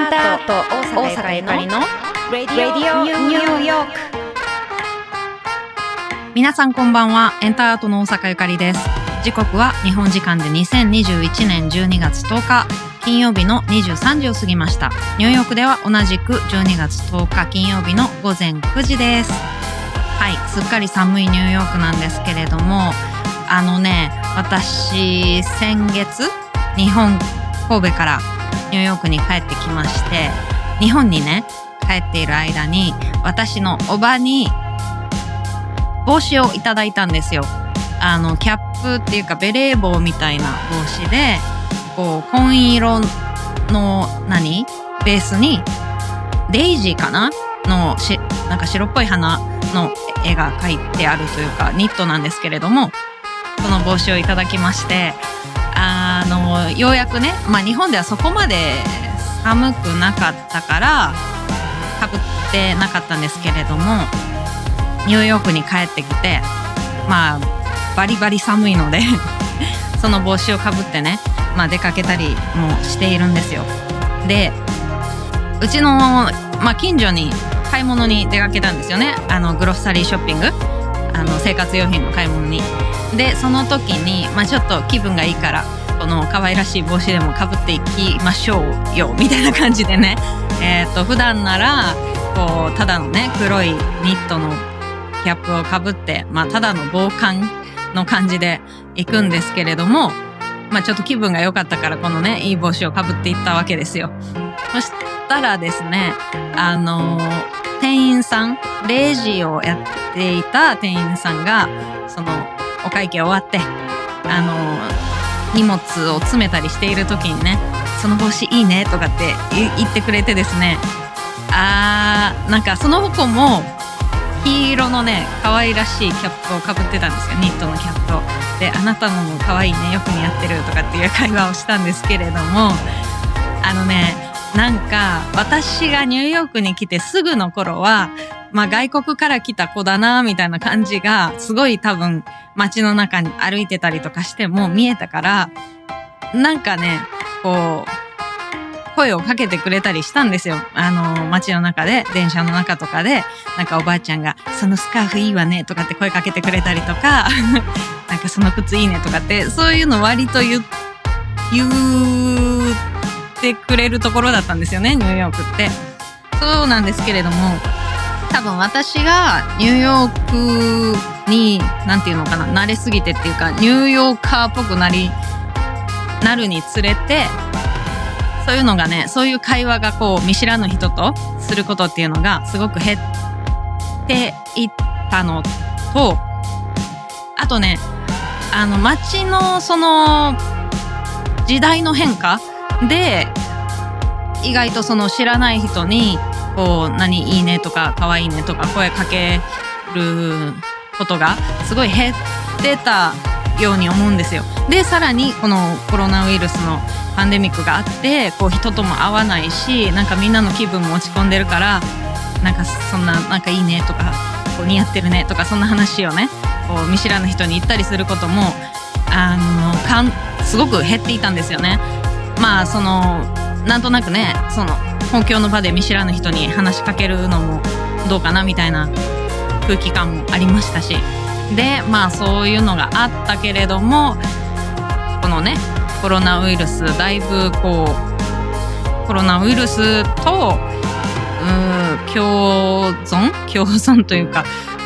ターと大阪ゆかりのレディオニューヨーク。 皆さんこんばんは。エンターアートの大阪ゆかりです。時刻は日本時間で2021年12月10日金曜日の23時を過ぎました。ニューヨークでは同じく12月10日金曜日の午前9時です。はい、すっかり寒いニューヨークなんですけれども、私先月日本神戸からニューヨークに帰ってきまして、日本にね帰っている間に私のおばに帽子をいただいたんですよ。キャップっていうかベレー帽みたいな帽子で、こう紺色のベースにデイジーかなのなんか白っぽい花の絵が描いてあるというかニットなんですけれども、その帽子をいただきまして、ようやくね、日本ではそこまで寒くなかったからかぶってなかったんですけれども、ニューヨークに帰ってきてバリバリ寒いのでその帽子をかぶってね、出かけたりもしているんですよ。で、うちの、近所に買い物に出かけたんですよね。グロッサリーショッピング、生活用品の買い物に。でその時に、ちょっと気分がいいからこの可愛らしい帽子でもかぶっていきましょうよみたいな感じでね、普段ならこうただのね黒いニットのキャップをかぶって、ただの防寒の感じで行くんですけれども、ちょっと気分が良かったからこのねいい帽子をかぶっていったわけですよ。そしたらですね、店員さん、レジをやっていた店員さんがそのお会計終わって荷物を詰めたりしている時にね、その帽子いいねとかって言ってくれてですね、なんかその子も黄色のね可愛らしいキャップをかぶってたんですよ、ニットのキャップを。で、あなたのも可愛いね、よく似合ってるとかっていう会話をしたんですけれども、なんか私がニューヨークに来てすぐの頃は、外国から来た子だなみたいな感じがすごい多分街の中に歩いてたりとかしても見えたから、なんかねこう声をかけてくれたりしたんですよ。街の中で、電車の中とかで、なんかおばあちゃんがそのスカーフいいわねとかって声かけてくれたりとかなんかその靴いいねとかって、そういうの割と言ってくれるところだったんですよね、ニューヨークって。そうなんですけれども、多分私がニューヨークに慣れすぎてっていうか、ニューヨーカーっぽくなるにつれて、そういうのがね、そういう会話がこう見知らぬ人とすることっていうのがすごく減っていったのと、あとね、街のその時代の変化で意外とその知らない人にこういいねとか可愛いねとか声かけることがすごい減ってたように思うんですよ。で、さらにこのコロナウイルスのパンデミックがあって、こう人とも会わないし、なんかみんなの気分も落ち込んでるから、なんかそんな、なんかいいねとかこう似合ってるねとか、そんな話をねこう見知らぬ人に言ったりすることもすごく減っていたんですよね。そのなんとなくね、その公共の場で見知らぬ人に話しかけるのもどうかなみたいな空気感もありましたし、でそういうのがあったけれども、このねコロナウイルス、だいぶこうコロナウイルスと共存というか、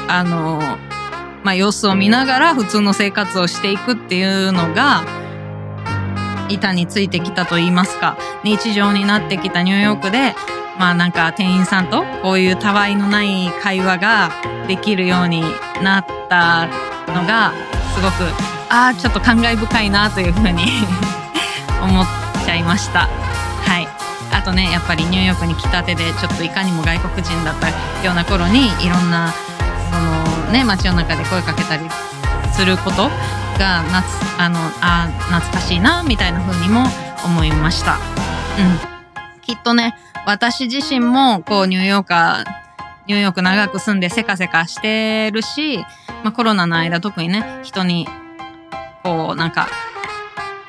様子を見ながら普通の生活をしていくっていうのが板についてきたと言いますか、日常になってきたニューヨークで、なんか店員さんとこういうたわいのない会話ができるようになったのがすごくちょっと感慨深いなというふうに思っちゃいました。はい。あとね、やっぱりニューヨークに来たてでちょっといかにも外国人だったような頃に、いろんなそのね街の中で声かけたりすることが懐かしいなみたいな風にも思いました。きっとね、私自身もこうニューヨーク長く住んでせかせかしてるし、コロナの間特にね人にこうなんか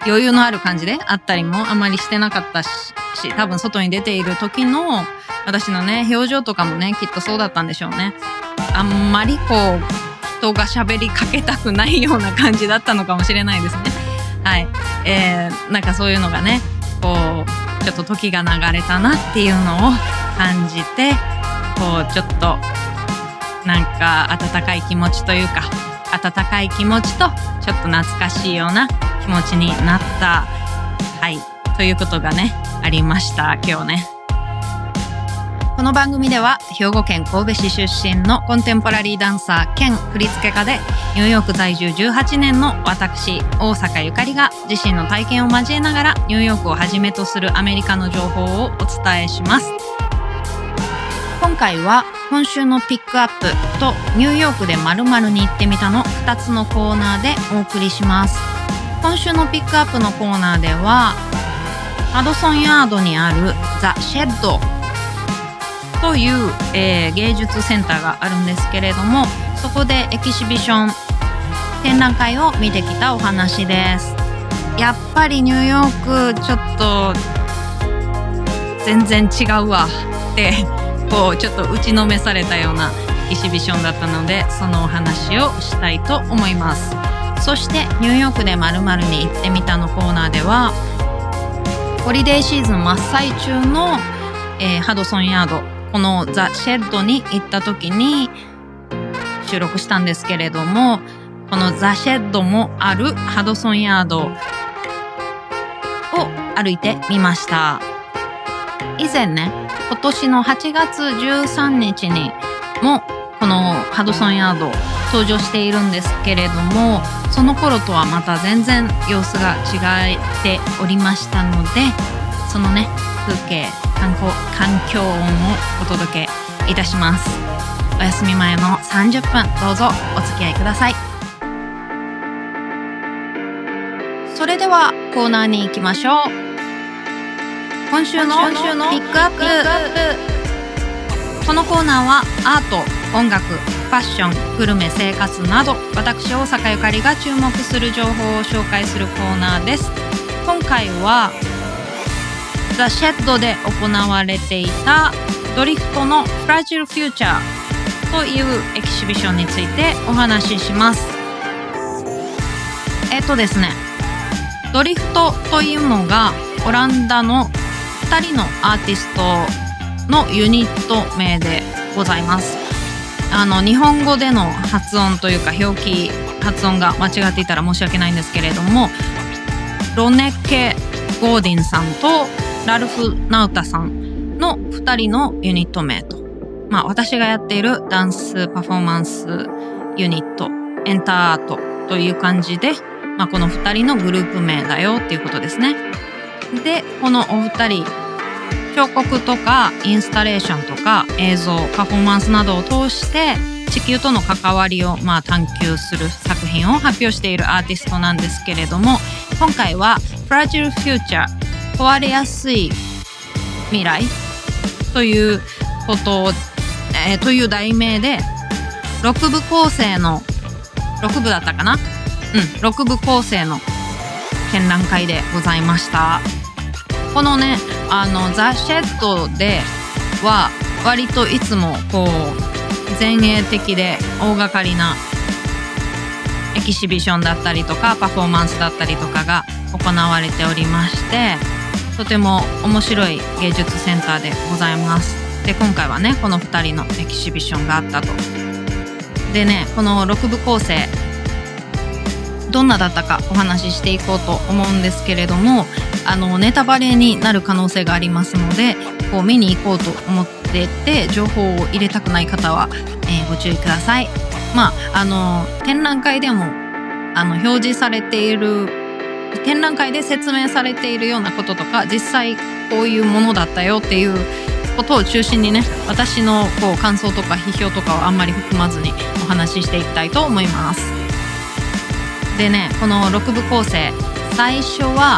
余裕のある感じであったりもあまりしてなかったし、多分外に出ている時の私のね表情とかもねきっとそうだったんでしょうね。あんまりこう人が喋りかけたくないような感じだったのかもしれないですね。はい、なんかそういうのがねこうちょっと時が流れたなっていうのを感じて、こうちょっとなんか温かい気持ちというか、温かい気持ちとちょっと懐かしいような気持ちになった、はいということがねありました今日ね。この番組では兵庫県神戸市出身のコンテンポラリーダンサー兼振付家でニューヨーク在住18年の私大坂ゆかりが自身の体験を交えながらニューヨークをはじめとするアメリカの情報をお伝えします。今回は今週のピックアップとニューヨークで〇〇に行ってみたの2つのコーナーでお送りします。今週のピックアップのコーナーではハドソンヤードにあるザ・シェッドという、芸術センターがあるんですけれども、そこでエキシビション展覧会を見てきたお話です。やっぱりニューヨークちょっと全然違うわってこうちょっと打ちのめされたようなエキシビションだったので、そのお話をしたいと思います。そしてニューヨークで〇〇に行ってみたのコーナーではホリデーシーズン真っ最中の、ハドソンヤード、このザ・シェッドに行った時に収録したんですけれども、このザ・シェッドもあるハドソンヤードを歩いてみました。以前ね、今年の8月13日にもこのハドソンヤード登場しているんですけれども、その頃とはまた全然様子が違っておりましたので、そのね風景環境音をお届けいたします。お休み前の30分どうぞお付き合いください。それではコーナーに行きましょう。今週のピックアップ。このコーナーはアート、音楽、ファッション、グルメ、生活など私大阪ゆかりが注目する情報を紹介するコーナーです。今回はザ・シェッドで行われていたドリフトのフラジルフューチャーというエキシビションについてお話しします。ですね、ドリフトというのがオランダの2人のアーティストのユニット名でございます。日本語での発音というか表記発音が間違っていたら申し訳ないんですけれども、ロネケ・ゴーディンさんとラルフ・ナウタさんの2人のユニット名と、私がやっているダンスパフォーマンスユニットエンターアートという感じで、この2人のグループ名だよっていうことですね。で、このお二人彫刻とかインスタレーションとか映像パフォーマンスなどを通して地球との関わりを探求する作品を発表しているアーティストなんですけれども、今回はフラジルフューチャー、壊れやすい未来ということを、という題名で6部構成の6部だったかな、6部構成の展覧会でございました。このねザ・シェッドでは割といつもこう前衛的で大掛かりなエキシビションだったりとかパフォーマンスだったりとかが行われておりまして、とても面白い芸術センターでございます。で、今回はねこの2人のエキシビションがあったと。でね、この6部構成どんなだったかお話ししていこうと思うんですけれども、ネタバレになる可能性がありますので、こう見に行こうと思ってて情報を入れたくない方は、ご注意ください。展覧会でも表示されている、展覧会で説明されているようなこととか、実際こういうものだったよっていうことを中心にね、私のこう感想とか批評とかはあんまり含まずにお話ししていきたいと思います。でね、この6部構成、最初は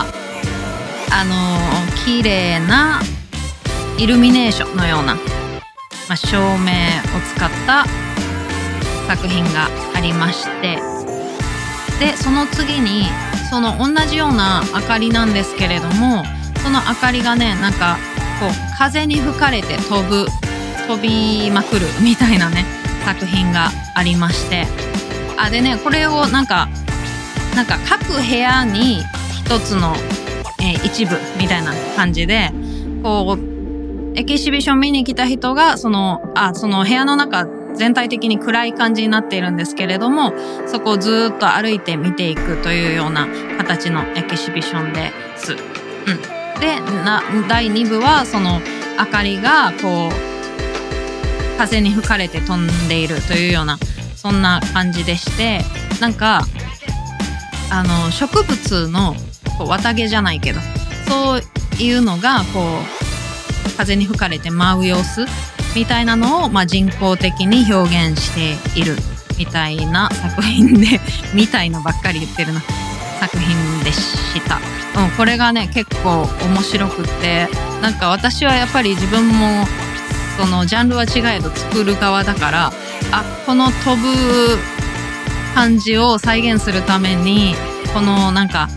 綺麗なイルミネーションのような、照明を使った作品がありまして、でその次にそその同じような明かりなんですけれども、その明かりがねなんかこう風に吹かれて飛びまくるみたいなね作品がありまして、でねこれをなんか各部屋に一つの、一部みたいな感じでこうエキシビション見に来た人がその部屋の中全体的に暗い感じになっているんですけれども、そこをずっと歩いて見ていくというような形のエキシビションです。で第2部はその明かりがこう風に吹かれて飛んでいるというようなそんな感じでして、なんか植物のこう綿毛じゃないけどそういうのがこう風に吹かれて舞う様子みたいなのを、人工的に表現しているみたいな作品でみたいなばっかり言ってるな作品でした。これがね結構面白くって、なんか私はやっぱり自分もそのジャンルは違えど作る側だから、この飛ぶ感じを再現するためにこのなんか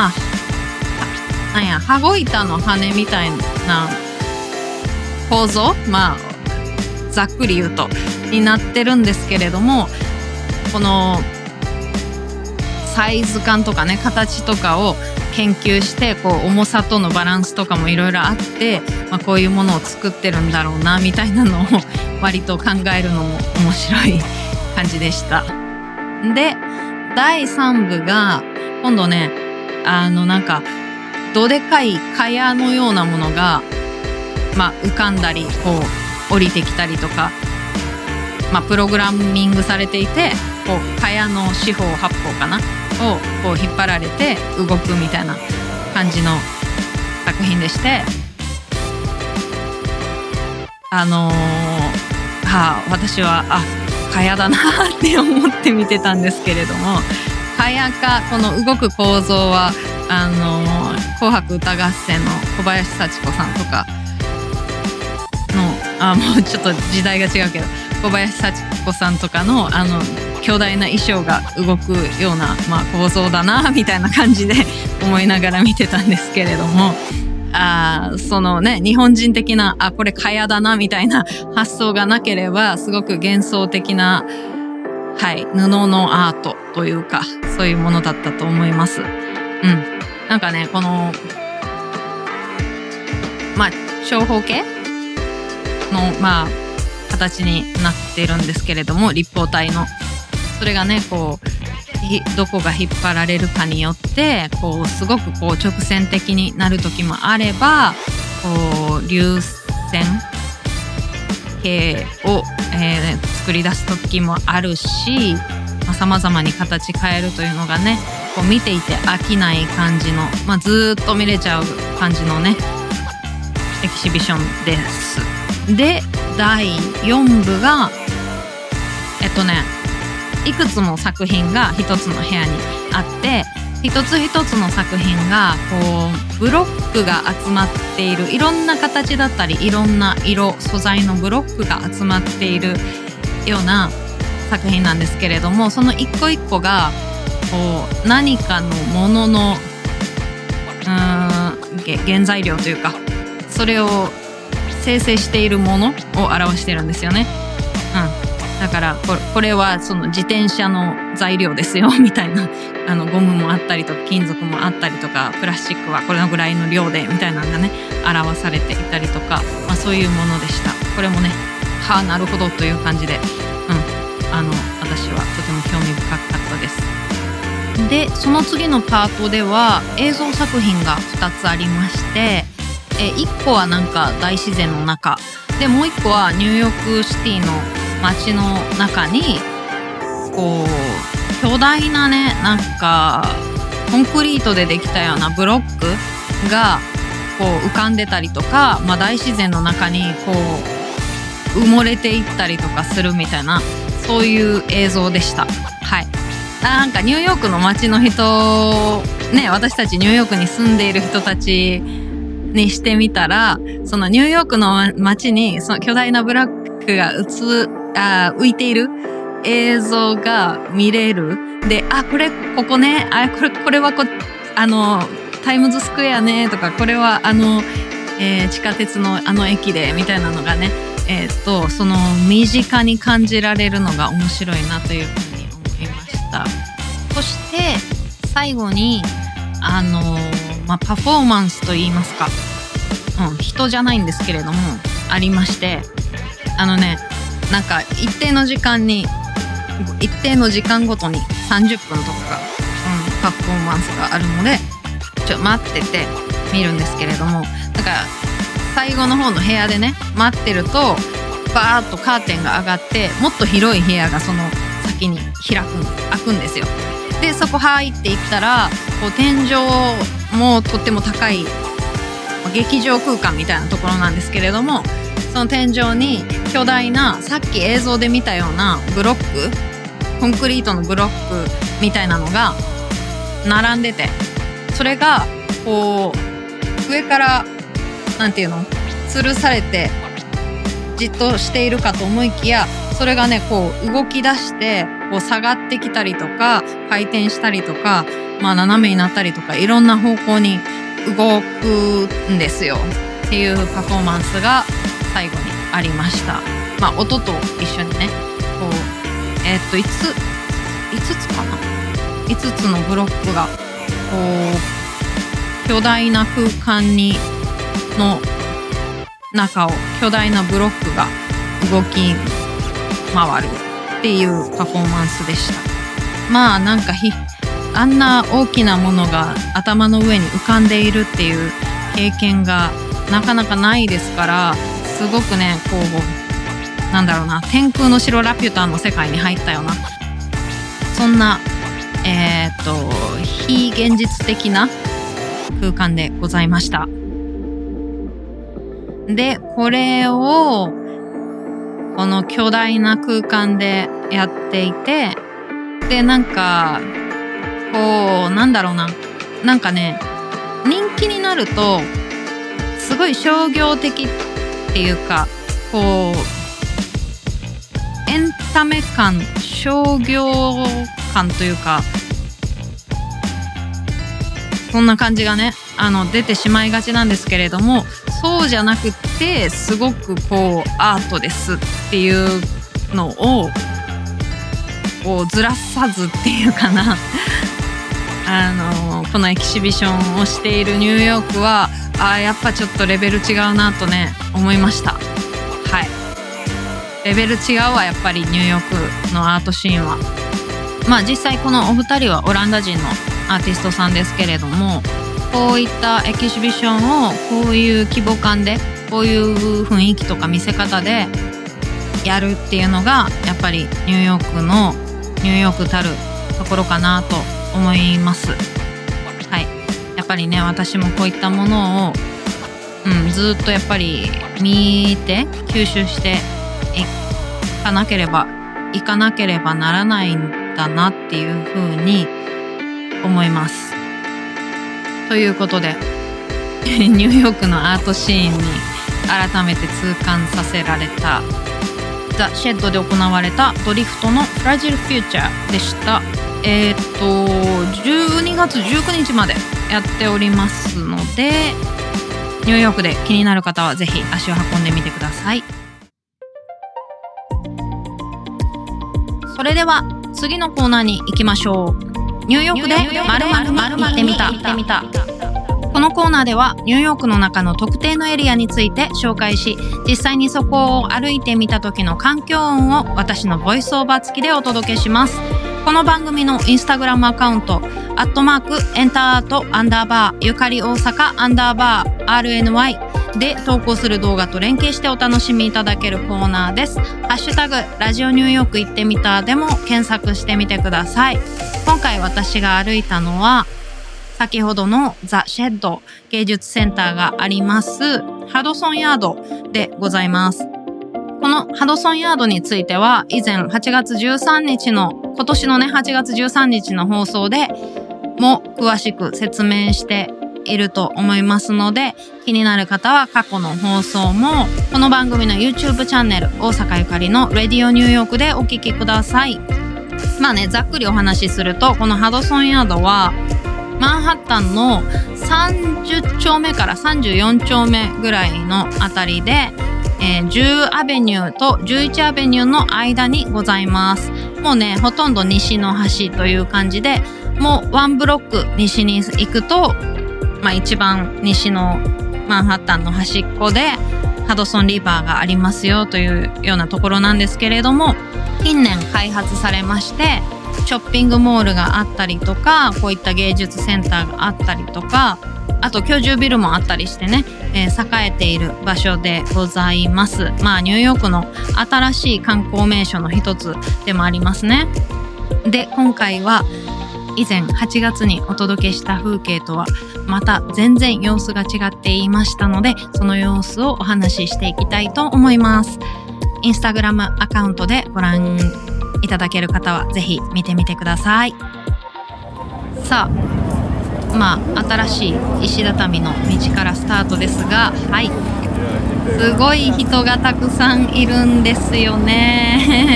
羽子板の羽みたいな構造、ざっくり言うとになってるんですけれども、このサイズ感とかね形とかを研究してこう重さとのバランスとかもいろいろあって、こういうものを作ってるんだろうなみたいなのを割と考えるのも面白い感じでした。で第3部が今度ねなんかどでかい蚊帳のようなものが浮かんだりこう降りてきたりとか、プログラミングされていてこう蚊帳の四方八方かなをこう引っ張られて動くみたいな感じの作品でして、私は蚊帳だなって思って見てたんですけれども、蚊帳かこの動く構造は紅白歌合戦の小林幸子さんとかのもうちょっと時代が違うけど小林幸子さんとかの巨大な衣装が動くような、構造だなみたいな感じで思いながら見てたんですけれども、そのね日本人的なこれ蚊帳だなみたいな発想がなければすごく幻想的な布のアートというかそういうものだったと思います。なんかねこの長方形の形になってるんですけれども、立方体のそれがねこうどこが引っ張られるかによってこうすごくこう直線的になる時もあればこう流線形を、作り出す時もあるし、様々に形変えるというのがねこう見ていて飽きない感じの、ずっと見れちゃう感じのねエキシビションです。で第4部がいくつも作品が一つの部屋にあって、一つ一つの作品がこうブロックが集まっている、いろんな形だったりいろんな色素材のブロックが集まっているような作品なんですけれども、その一個一個がこう何かのものの原材料というかそれを生成しているものを表してるんですよね。だからこれはその自転車の材料ですよみたいなゴムもあったりとか金属もあったりとかプラスチックはこれのぐらいの量でみたいなのがね表されていたりとか、そういうものでした。これもねなるほどという感じで、私はとても興味深かったです。でその次のパートでは映像作品が2つありまして、1個はなんか大自然の中で、もう1個はニューヨークシティの街の中にこう巨大なねなんかコンクリートでできたようなブロックがこう浮かんでたりとか、大自然の中にこう埋もれていったりとかするみたいなそういう映像でした。なんかニューヨークの街の人ね、私たちニューヨークに住んでいる人たちにしてみたら、そのニューヨークの街にその巨大なブロックが浮いている映像が見れる。で、これここね、これはタイムズスクエアねとか、これは地下鉄の駅でみたいなのがね、その身近に感じられるのが面白いなというふうに思いました。そして最後にパフォーマンスといいますか、人じゃないんですけれどもありまして、なんか一定の時間ごとに30分とかが、パフォーマンスがあるので待ってて見るんですけれども、だから最後の方の部屋でね待ってるとバーッとカーテンが上がってもっと広い部屋がその先に開くんですよ。でそこ入っていったらこう天井もとっても高い劇場空間みたいなところなんですけれども、その天井に巨大なさっき映像で見たようなブロック、コンクリートのブロックみたいなのが並んでて、それがこう上からなんていうの吊るされてじっとしているかと思いきや、それがねこう動き出してこう下がってきたりとか回転したりとか、斜めになったりとかいろんな方向に動くんですよっていうパフォーマンスが最後にありました。音と一緒にねこう5つかな5つのブロックがこう巨大な空間の中を巨大なブロックが動き回るっていうパフォーマンスでした。なんかあんな大きなものが頭の上に浮かんでいるっていう経験がなかなかないですから、すごくねこうなんだろうな、天空の城ラピュタの世界に入ったような、そんな非現実的な空間でございました。でこれをこの巨大な空間でやっていて、でなんかこうなんだろうな、なんかね人気になるとすごい商業的っていうか、こうエンタメ感、商業感というか、そんな感じがね出てしまいがちなんですけれども、そうじゃなくてすごくこうアートですっていうのをこうずらさずっていうかなこのエキシビションをしているニューヨークはやっぱちょっとレベル違うなとね思いました。レベル違うわやっぱりニューヨークのアートシーンは。実際このお二人はオランダ人のアーティストさんですけれども、こういったエキシビションをこういう規模感でこういう雰囲気とか見せ方でやるっていうのがやっぱりニューヨークたるところかなと思います。やっぱりね私もこういったものを、ずっとやっぱり見て吸収していかなければならないんだなっていうふうに思います。ということでニューヨークのアートシーンに改めて痛感させられたザ・シェッドで行われたドリフトのフラジルフューチャーでした。12月19日までやっておりますので、ニューヨークで気になる方はぜひ足を運んでみてください。それでは次のコーナーに行きましょう。ニューヨークで〇〇に行ってみた。このコーナーではニューヨークの中の特定のエリアについて紹介し、実際にそこを歩いてみた時の環境音を私のボイスオーバー付きでお届けします。この番組のインスタグラムアカウントエンタート_ゆかり大阪_RNY で投稿する動画と連携してお楽しみいただけるコーナーです。ハッシュタグラジオニューヨーク行ってみたでも検索してみてください。今回私が歩いたのは先ほどのザ・シェッド芸術センターがありますハドソンヤードでございます。このハドソンヤードについては以前今年のね8月13日の放送でも詳しく説明していると思いますので、気になる方は過去の放送もこの番組の YouTube チャンネル大阪ゆかりのレディオニューヨークでお聞きください。ざっくりお話しすると、このハドソンヤードはマンハッタンの30丁目から34丁目ぐらいのあたりで、10アベニューと11アベニューの間にございます。もうね、ほとんど西の端という感じで、もうワンブロック西に行くと、一番西のマンハッタンの端っこでハドソンリバーがありますよというようなところなんですけれども、近年開発されまして、ショッピングモールがあったりとか、こういった芸術センターがあったりとか、あと居住ビルもあったりしてね、栄えている場所でございます。ニューヨークの新しい観光名所の一つでもありますね。で、今回は以前8月にお届けした風景とはまた全然様子が違っていましたので、その様子をお話ししていきたいと思います。インスタグラムアカウントでご覧いただける方はぜひ見てみてください。さあ、新しい石畳の道からスタートですが、すごい人がたくさんいるんですよね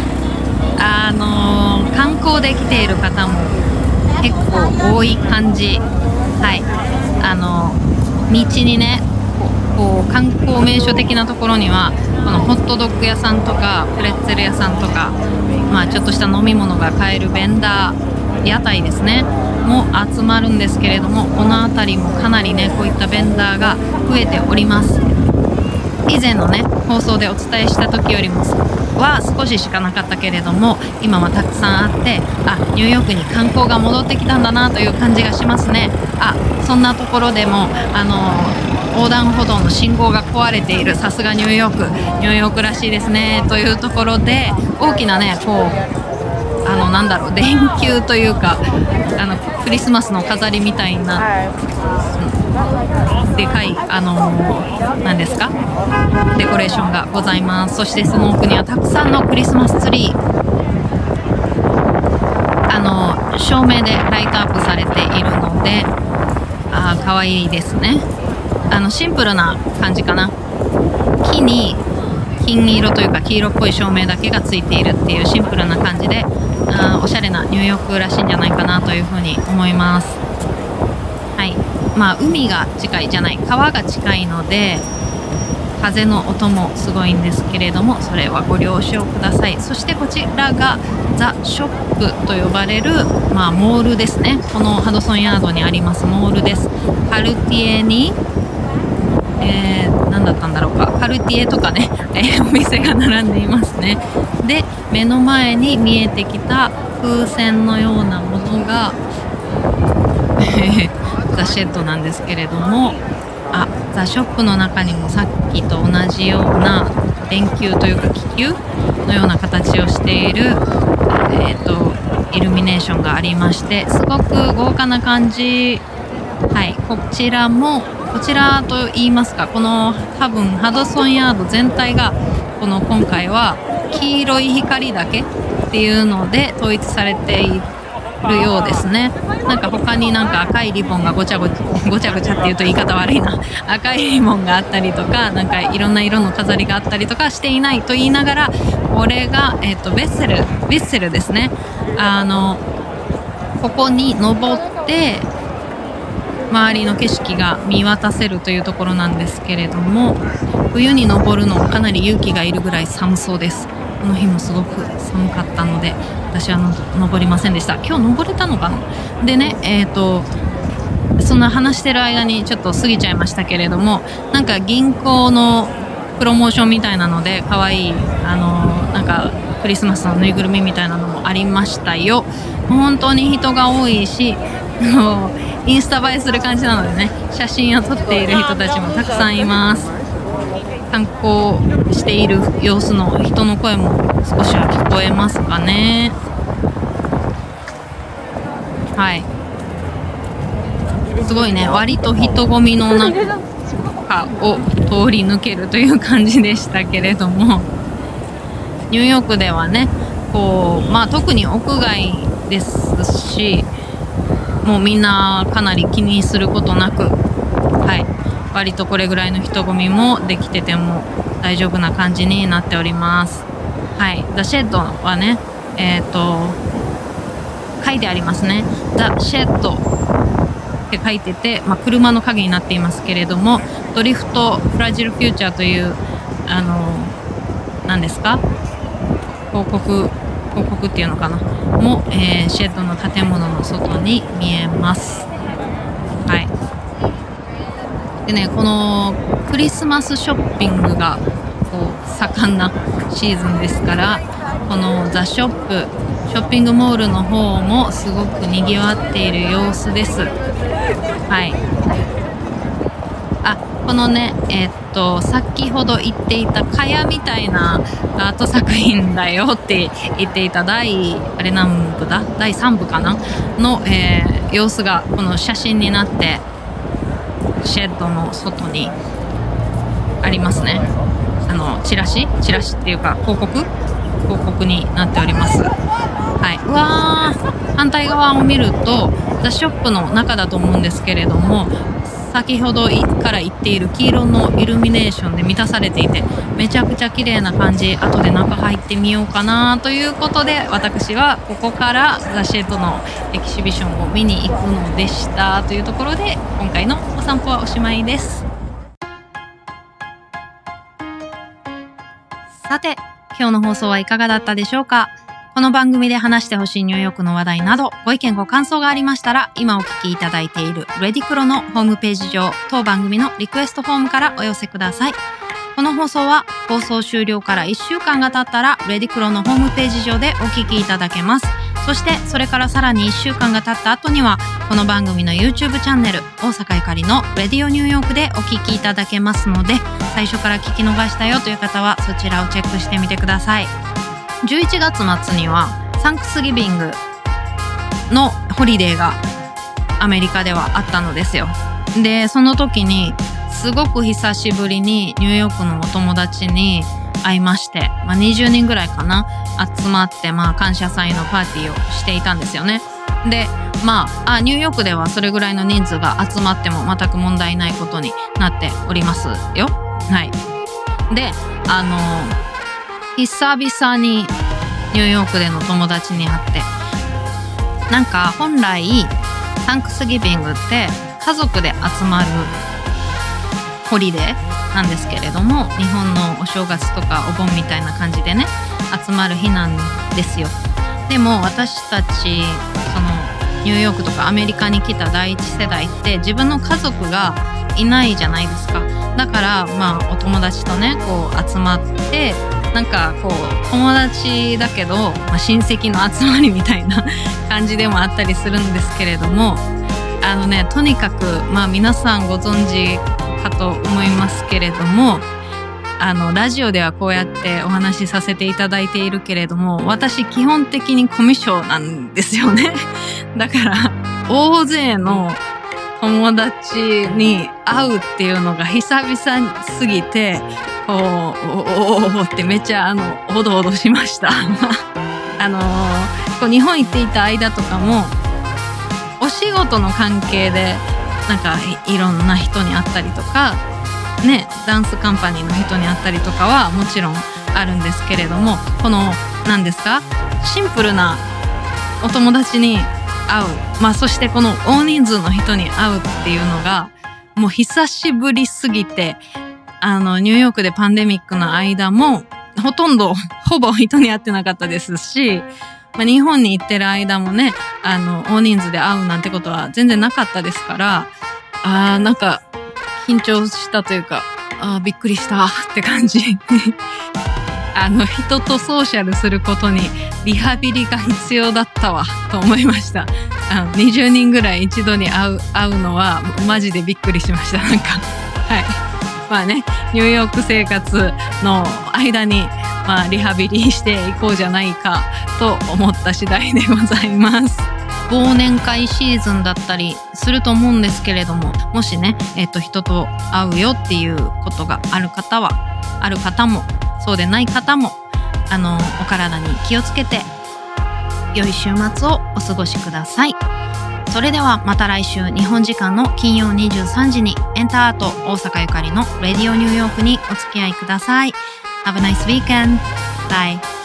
観光で来ている方も結構多い感じ。道にね、こう観光名所的なところにはこのホットドッグ屋さんとかプレッツェル屋さんとか、ちょっとした飲み物が買えるベンダー屋台ですねも集まるんですけれども、この辺りもかなりね、こういったベンダーが増えております。以前のね放送でお伝えした時よりもは少ししかなかったけれども、今はたくさんあって、ニューヨークに観光が戻ってきたんだなという感じがしますね。そんなところでも横断歩道の信号が壊れている、さすがニューヨークらしいですねというところで、大きなねこう電球というかクリスマスの飾りみたいな、でかい何ですか、デコレーションがございます。そしてその奥にはたくさんのクリスマスツリー、照明でライトアップされているので、可愛いですね。シンプルな感じかな。木に金色というか黄色っぽい照明だけがついているっていうシンプルな感じで、おしゃれなニューヨークらしいんじゃないかなというふうに思います。海が近いじゃない、川が近いので風の音もすごいんですけれども、それはご了承ください。そしてこちらがザ・ショップと呼ばれる、モールですね。このハドソンヤードにありますモールです。カルティエに何だったんだろうか、カルティエとかね、お店が並んでいますね。で、目の前に見えてきた風船のようなものがザ・シェッドなんですけれども、ザ・ショップの中にもさっきと同じような電球というか気球のような形をしている、イルミネーションがありまして、すごく豪華な感じ。こちらと言いますか、この多分ハドソンヤード全体が今回は黄色い光だけっていうので統一されているようですね。他に赤いリボンがごちゃごちゃっていうと言い方悪いな、赤いリボンがあったりとか、いろんな色の飾りがあったりとかしていないと言いながら、これが、ヴィッセルですね。ここに登って周りの景色が見渡せるというところなんですけれども、冬に登るのかなり勇気がいるぐらい寒そうです。この日もすごく寒かったので私は登りませんでした。今日登れたのかな。でね、そんな話してる間にちょっと過ぎちゃいましたけれども、銀行のプロモーションみたいなので可愛いクリスマスのぬいぐるみみたいなのもありましたよ。本当に人が多いしインスタ映えする感じなのでね、写真を撮っている人たちもたくさんいます。観光している様子の人の声も少しは聞こえますかね。すごいね、割と人混みの中を通り抜けるという感じでしたけれども、ニューヨークではね特に屋外ですし、もうみんなかなり気にすることなく、割とこれぐらいの人混みもできてても大丈夫な感じになっております。ザ・シェッドはね、書いてありますね。ザ・シェッドって書いてて、車の影になっていますけれども、ドリフトフラジルフューチャーという何ですか、広告っていうのかなも、シェッドの建物の外に見えます。はい。でね、このクリスマスショッピングがこう盛んなシーズンですから、このザ・ショッピングモールの方もすごく賑わっている様子です。はい。このね、先ほど言っていた蚊帳みたいなアート作品だよって言っていた第3部かなの、様子がこの写真になってシェッドの外にありますね。チラシっていうか広告になっております。はい。うわー、反対側を見るとザ・ショップの中だと思うんですけれども、先ほどから言っている黄色のイルミネーションで満たされていて、めちゃくちゃ綺麗な感じ。後で中入ってみようかなということで、私はここからザ・シェッドのエキシビションを見に行くのでしたというところで、今回のお散歩はおしまいです。さて、今日の放送はいかがだったでしょうか。この番組で話してほしいニューヨークの話題など、ご意見ご感想がありましたら、今お聞きいただいているレディクロのホームページ上、当番組のリクエストフォームからお寄せください。この放送は放送終了から1週間が経ったら、レディクロのホームページ上でお聞きいただけます。そしてそれからさらに1週間が経った後には、この番組の YouTube チャンネル、大阪ゆかりのレディオニューヨークでお聞きいただけますので、最初から聞き逃したよという方はそちらをチェックしてみてください。11月末にはサンクスギビングのホリデーがアメリカではあったのですよ。で、その時にすごく久しぶりにニューヨークのお友達に会いまして、20人ぐらいかな集まって、感謝祭のパーティーをしていたんですよね。で、ニューヨークではそれぐらいの人数が集まっても全く問題ないことになっておりますよ。はい。で、久々にニューヨークでの友達に会って、なんか本来サンクスギビングって家族で集まるホリデーなんですけれども、日本のお正月とかお盆みたいな感じでね集まる日なんですよ。でも私たちそのニューヨークとかアメリカに来た第一世代って自分の家族がいないじゃないですか。だからお友達とねこう集まって、なんかこう友達だけど、親戚の集まりみたいな感じでもあったりするんですけれども、とにかく皆さんご存知かと思いますけれども、ラジオではこうやってお話しさせていただいているけれども、私基本的にコミュ障なんですよね。だから大勢の友達に会うっていうのが久々すぎて、こうおってめっちゃおどおどしました。こう日本行っていた間とかもお仕事の関係でなんかいろんな人に会ったりとかね、ダンスカンパニーの人に会ったりとかはもちろんあるんですけれども、この何ですか、シンプルなお友達に会う、そしてこの大人数の人に会うっていうのがもう久しぶりすぎて、ニューヨークでパンデミックの間もほぼ人に会ってなかったですし、日本に行ってる間もね大人数で会うなんてことは全然なかったですから、なんか緊張したというか、びっくりしたって感じ。人とソーシャルすることにリハビリが必要だったわと思いました。20人ぐらい一度に会うのはマジでびっくりしました。なんかはい。ニューヨーク生活の間にリハビリしていこうじゃないかと思った次第でございます。忘年会シーズンだったりすると思うんですけれども、もしね、人と会うよっていうことがある方もそうでない方もお体に気をつけて良い週末をお過ごしください。それではまた来週、日本時間の金曜23時にエンターアート大阪ゆかりのレディオニューヨークにお付き合いください。Have a nice weekend. Bye.